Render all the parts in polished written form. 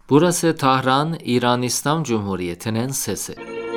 Burası Tahran, İran İslam Cumhuriyeti'nin sesi.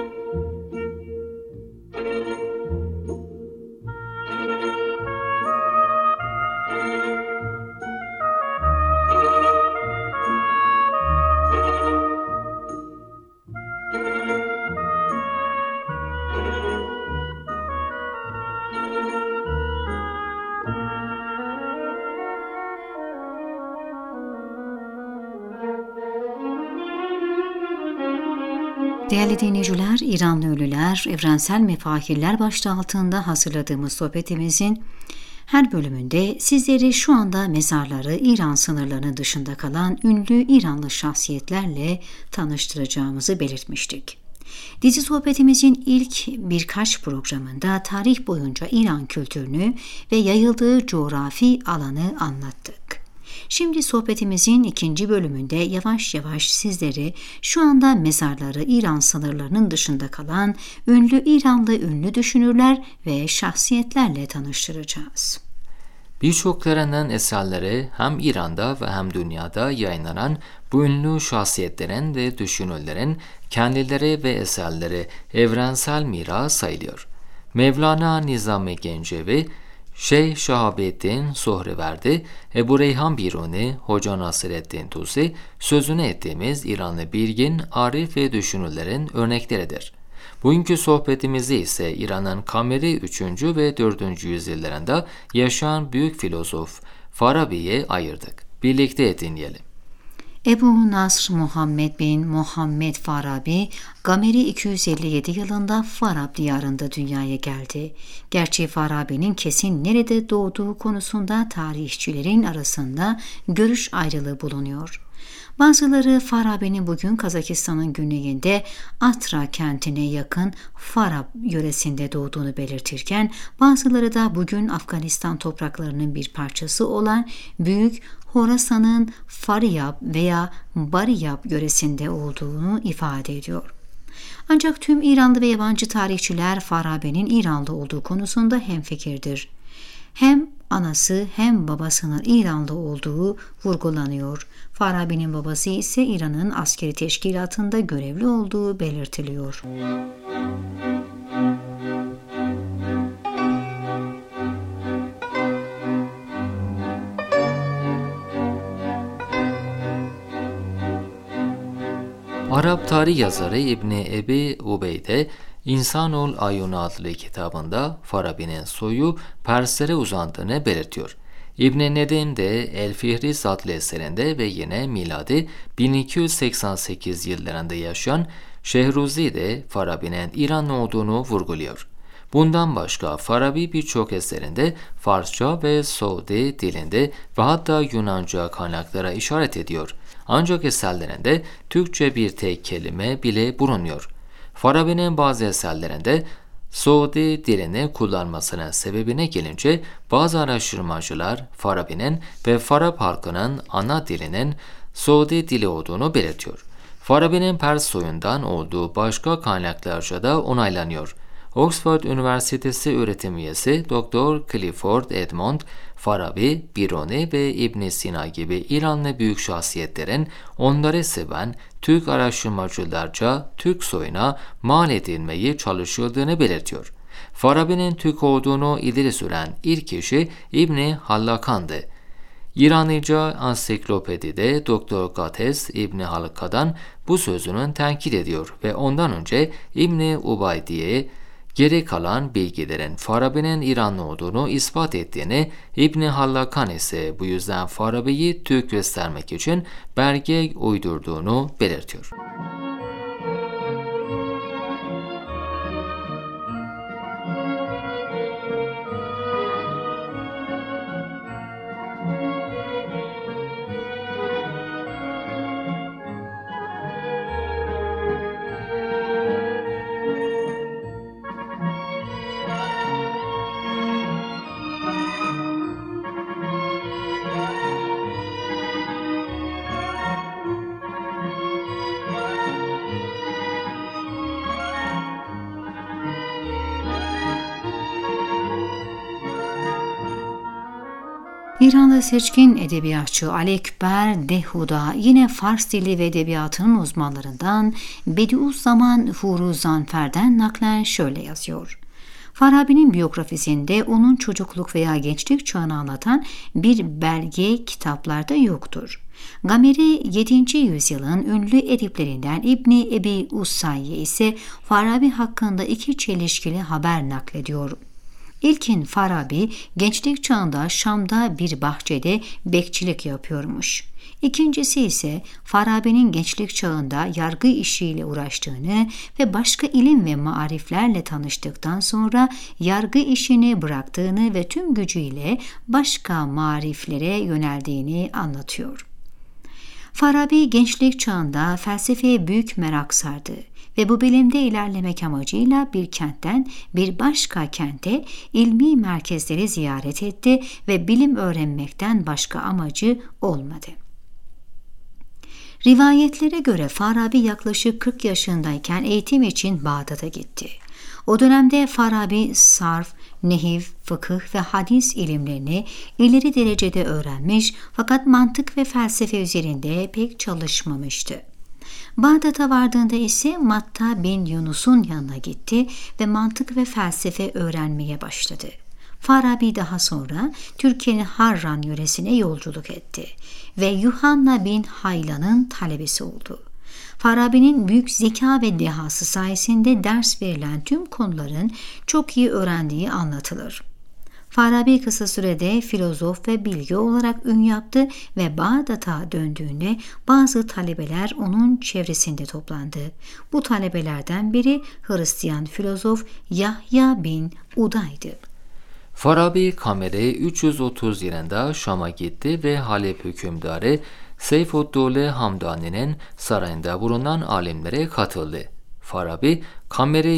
Değerli dinleyiciler, İranlı Ölüler, Evrensel Mefahirler başlığı altında hazırladığımız sohbetimizin her bölümünde sizleri şu anda mezarları İran sınırlarının dışında kalan ünlü İranlı şahsiyetlerle tanıştıracağımızı belirtmiştik. Dizi sohbetimizin ilk birkaç programında tarih boyunca İran kültürünü ve yayıldığı coğrafi alanı anlattık. Şimdi sohbetimizin ikinci bölümünde yavaş yavaş sizleri şu anda mezarları İran sınırlarının dışında kalan ünlü İranlı ünlü düşünürler ve şahsiyetlerle tanıştıracağız. Birçoklarının eserleri hem İran'da ve hem dünyada yayınlanan bu ünlü şahsiyetlerin ve düşünürlerin kendileri ve eserleri evrensel miras sayılıyor. Mevlana Nizam-ı Gencevi, Şeyh Şahabettin Sohriverdi, Ebu Reyhan Biruni, Hoca Nasreddin Tusi, sözünü ettiğimiz İranlı bilgin, arif ve düşünürlerin örnekleridir. Bugünkü sohbetimizi ise İran'ın Kameri 3. ve 4. yüzyıllarında yaşayan büyük filozof Farabi'ye ayırdık. Birlikte dinleyelim. Ebu Nasr Muhammed bin Muhammed Farabi, Gameri 257 yılında Farab diyarında dünyaya geldi. Gerçi Farabi'nin kesin nerede doğduğu konusunda tarihçilerin arasında görüş ayrılığı bulunuyor. Bazıları Farabi'nin bugün Kazakistan'ın güneyinde Atra kentine yakın Farab yöresinde doğduğunu belirtirken, bazıları da bugün Afganistan topraklarının bir parçası olan Büyük Horasan'ın Faryab veya Bariyab yöresinde olduğunu ifade ediyor. Ancak tüm İranlı ve yabancı tarihçiler Farabi'nin İranlı olduğu konusunda hemfikirdir. Hem anası hem babasının İranlı olduğu vurgulanıyor. Farabi'nin babası ise İran'ın askeri teşkilatında görevli olduğu belirtiliyor. Arap tarih yazarı İbni Ebi Ubeyde, İnsanul Ayun adlı kitabında Farabi'nin soyu Perslere uzandığını belirtiyor. İbn-i Nedim de El Fihris adlı eserinde ve yine miladi 1288 yıllarında yaşayan Şehruzi de Farabi'nin İranlı olduğunu vurguluyor. Bundan başka Farabi birçok eserinde Farsça ve Suudi dilinde ve hatta Yunanca kaynaklara işaret ediyor. Ancak eserlerinde Türkçe bir tek kelime bile bulunmuyor. Farabi'nin bazı eserlerinde Suudi dilini kullanmasının sebebine gelince bazı araştırmacılar Farabi'nin ve Farab halkının ana dilinin Suudi dili olduğunu belirtiyor. Farabi'nin Pers soyundan olduğu başka kaynaklarca da onaylanıyor. Oxford Üniversitesi öğretim üyesi Dr. Clifford Edmond, Farabi, Biruni ve İbn Sina gibi İranlı büyük şahsiyetlerin onları seven Türk araştırmacılarca Türk soyuna mal edilmeyi çalışıldığını belirtiyor. Farabi'nin Türk olduğunu ileri süren ilk kişi İbni Hallakan'dı. İranica ansiklopedide Dr. Gates İbni Halka'dan bu sözünün tenkit ediyor ve ondan önce İbni Ubaydiye geri kalan bilgilerin Farabi'nin İranlı olduğunu ispat ettiğini, İbni Hallakan ise bu yüzden Farabi'yi Türk göstermek için belge uydurduğunu belirtiyor. İranlı seçkin edebiyatçı Ali Ekber Dehuda yine Fars dili ve edebiyatının uzmanlarından Bediüzzaman Huruzanfer'den naklen şöyle yazıyor. Farabi'nin biyografisinde onun çocukluk veya gençlik çağını anlatan bir belge kitaplarda yoktur. Gameri 7. yüzyılın ünlü ediplerinden İbni Ebi Usayye ise Farabi hakkında iki çelişkili haber naklediyor. İlkin Farabi gençlik çağında Şam'da bir bahçede bekçilik yapıyormuş. İkincisi ise Farabi'nin gençlik çağında yargı işiyle uğraştığını ve başka ilim ve mariflerle tanıştıktan sonra yargı işini bıraktığını ve tüm gücüyle başka mariflere yöneldiğini anlatıyor. Farabi gençlik çağında felsefeye büyük merak sardı ve bu bilimde ilerlemek amacıyla bir kentten bir başka kente ilmi merkezleri ziyaret etti ve bilim öğrenmekten başka amacı olmadı. Rivayetlere göre Farabi yaklaşık 40 yaşındayken eğitim için Bağdat'a gitti. O dönemde Farabi sarf, nehiv, fıkıh ve hadis ilimlerini ileri derecede öğrenmiş fakat mantık ve felsefe üzerinde pek çalışmamıştı. Bağdat'a vardığında ise Matta bin Yunus'un yanına gitti ve mantık ve felsefe öğrenmeye başladı. Farabi daha sonra Türkiye'nin Harran yöresine yolculuk etti ve Yuhanna bin Haylan'ın talebesi oldu. Farabi'nin büyük zeka ve dehası sayesinde ders verilen tüm konuların çok iyi öğrendiği anlatılır. Farabi kısa sürede filozof ve bilge olarak ün yaptı ve Bağdat'a döndüğünde bazı talebeler onun çevresinde toplandı. Bu talebelerden biri Hristiyan filozof Yahya bin Uday'dı. Farabi Kameri 330 yılında Şam'a gitti ve Halep hükümdarı Seyfuddevle Hamdani'nin sarayında bulunan alimlere katıldı. Farabi, Kameri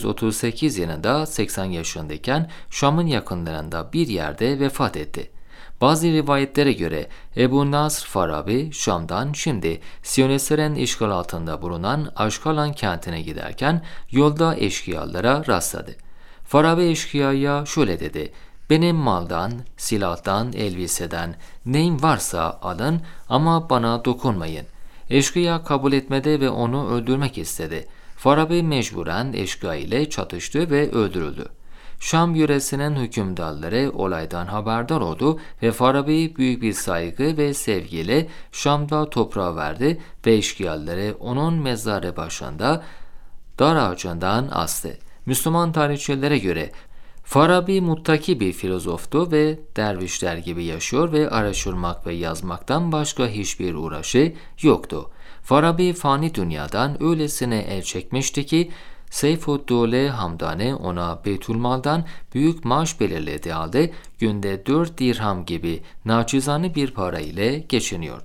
338 yılında 80 yaşındayken Şam'ın yakınlarında bir yerde vefat etti. Bazı rivayetlere göre Ebu Nasr Farabi, Şam'dan şimdi Siyonistlerin işgal altında bulunan Aşkalan kentine giderken yolda eşkıyalara rastladı. Farabi eşkıyaya şöyle dedi: "Benim maldan, silahtan, elbiseden neyim varsa alın ama bana dokunmayın." Eşkıya kabul etmedi ve onu öldürmek istedi. Farabi mecburen eşkıya ile çatıştı ve öldürüldü. Şam yöresinin hükümdarları olaydan haberdar oldu ve Farabi büyük bir saygı ve sevgiyle Şam'da toprağa verdi ve eşkıyaları onun mezarı başında dar ağacından astı. Müslüman tarihçilere göre Farabi muttaki bir filozoftu ve dervişler gibi yaşıyor ve araştırmak ve yazmaktan başka hiçbir uğraşı yoktu. Farabi fani dünyadan öylesine el çekmişti ki Seyfuddevle Hamdani ona Beytülmal'dan büyük maaş belirlediği halde günde 4 dirham gibi naçizane bir para ile geçiniyor.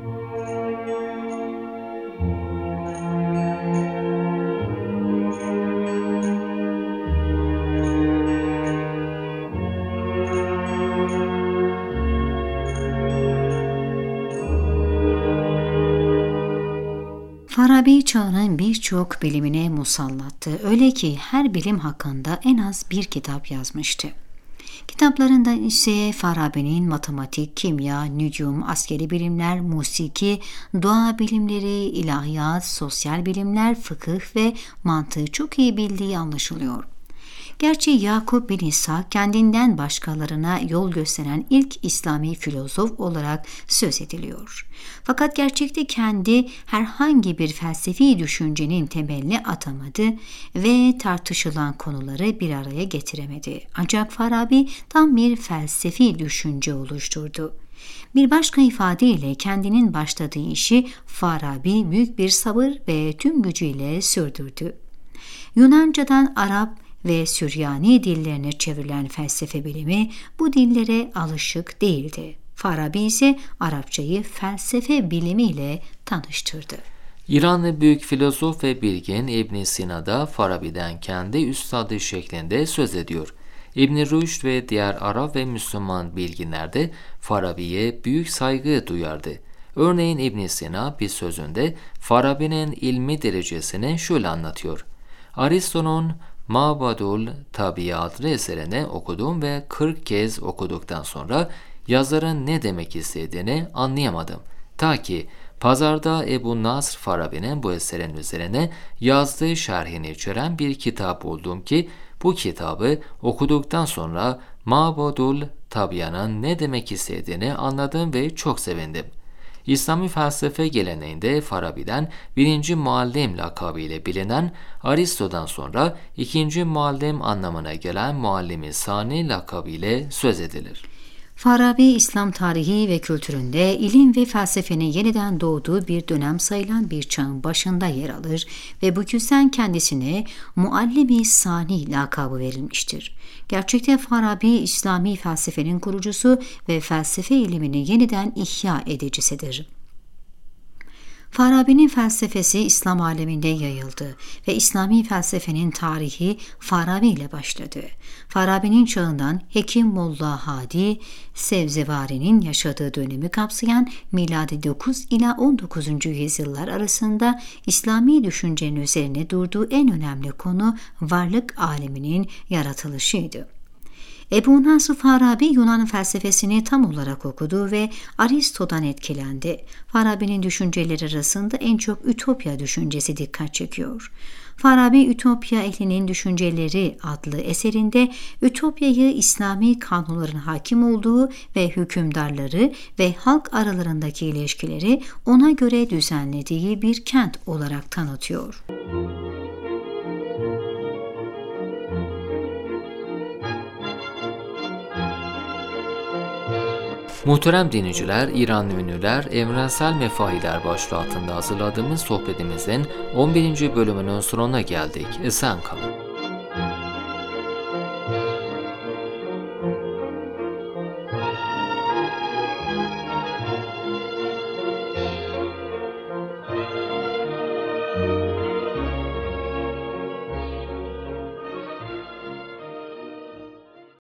Farabi çağının birçok bilimine musallattı. Öyle ki her bilim hakkında en az bir kitap yazmıştı. Kitaplarından ise Farabi'nin matematik, kimya, nücum, askeri bilimler, musiki, doğa bilimleri, ilahiyat, sosyal bilimler, fıkıh ve mantığı çok iyi bildiği anlaşılıyor. Gerçi Yakup bin İshak kendinden başkalarına yol gösteren ilk İslami filozof olarak söz ediliyor. Fakat gerçekte kendi herhangi bir felsefi düşüncenin temelini atamadı ve tartışılan konuları bir araya getiremedi. Ancak Farabi tam bir felsefi düşünce oluşturdu. Bir başka ifadeyle kendinin başladığı işi Farabi büyük bir sabır ve tüm gücüyle sürdürdü. Yunancadan Arap ve Süryani dillerine çevrilen felsefe bilimi bu dillere alışık değildi. Farabi ise Arapçayı felsefe bilimiyle tanıştırdı. İranlı büyük filozof ve bilgin İbn Sina da Farabi'den kendi üstadı şeklinde söz ediyor. İbn Rüşd ve diğer Arap ve Müslüman bilginler de Farabi'ye büyük saygı duyardı. Örneğin İbn Sina bir sözünde Farabi'nin ilmi derecesini şöyle anlatıyor: Aristo'nun Mabadul Tabiat adlı eserini okudum ve 40 kez okuduktan sonra yazarın ne demek istediğini anlayamadım. Ta ki pazarda Ebu Nasr Farabi'nin bu eserin üzerine yazdığı şerhini içeren bir kitap buldum ki bu kitabı okuduktan sonra Mabudul Tabyan'ın ne demek istediğini anladım ve çok sevindim. İslami felsefe geleneğinde Farabi'den 1. muallim lakabıyla bilinen, Aristo'dan sonra 2. muallim anlamına gelen Muallim-i Sani lakabıyla söz edilir. Farabi, İslam tarihi ve kültüründe ilim ve felsefenin yeniden doğduğu bir dönem sayılan bir çağın başında yer alır ve bu yüzden kendisine Muallim-i Sani lakabı verilmiştir. Gerçekte Farabi, İslami felsefenin kurucusu ve felsefe ilimini yeniden ihya edicisidir. Farabi'nin felsefesi İslam aleminde yayıldı ve İslami felsefenin tarihi Farabi ile başladı. Farabi'nin çağından Hekim Molla Hadi Sevzevari'nin yaşadığı dönemi kapsayan miladi 9 ila 19. yüzyıllar arasında İslami düşüncenin üzerine durduğu en önemli konu varlık aleminin yaratılışıydı. Ebu Nasr Farabi Yunan felsefesini tam olarak okudu ve Aristo'dan etkilendi. Farabi'nin düşünceleri arasında en çok Ütopya düşüncesi dikkat çekiyor. Farabi, Ütopya Ehlinin Düşünceleri adlı eserinde Ütopya'yı İslami kanunların hakim olduğu ve hükümdarları ve halk aralarındaki ilişkileri ona göre düzenlediği bir kent olarak tanıtıyor. Muhterem dinleyiciler, İranlı ünlüler, evrensel mefahiler başlığı altında hazırladığımız sohbetimizin 11. bölümünün sonuna geldik. Esen kalın.